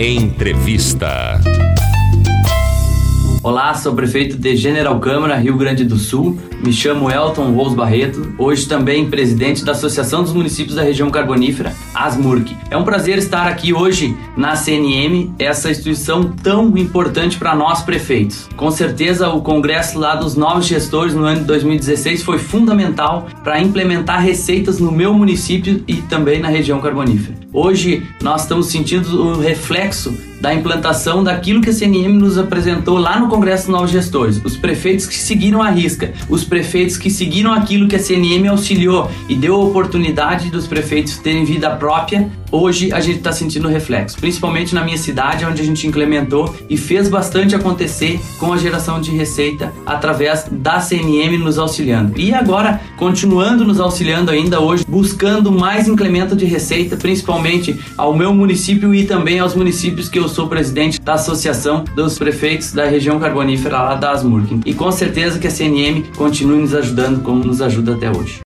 Entrevista. Olá, sou prefeito de General Câmara, Rio Grande do Sul. Me chamo Elton Rose Barreto, hoje também presidente da Associação dos Municípios da Região Carbonífera, ASMURC. É um prazer estar aqui hoje na CNM, essa instituição tão importante para nós prefeitos. Com certeza o congresso lá dos novos gestores no ano de 2016 foi fundamental para implementar receitas no meu município e também na região carbonífera. Hoje nós estamos sentindo o reflexo da implantação daquilo que a CNM nos apresentou lá no Congresso dos Novos Gestores. Os prefeitos que seguiram a risca, os prefeitos que seguiram aquilo que a CNM auxiliou e deu a oportunidade dos prefeitos terem vida própria, hoje a gente está sentindo reflexo, principalmente na minha cidade, onde a gente implementou e fez bastante acontecer com a geração de receita através da CNM nos auxiliando. E agora, continuando nos auxiliando ainda hoje, buscando mais incremento de receita, principalmente ao meu município e também aos municípios que eu sou presidente da Associação dos Prefeitos da Região Carbonífera lá da ASMURC. E com certeza que a CNM continue nos ajudando como nos ajuda até hoje.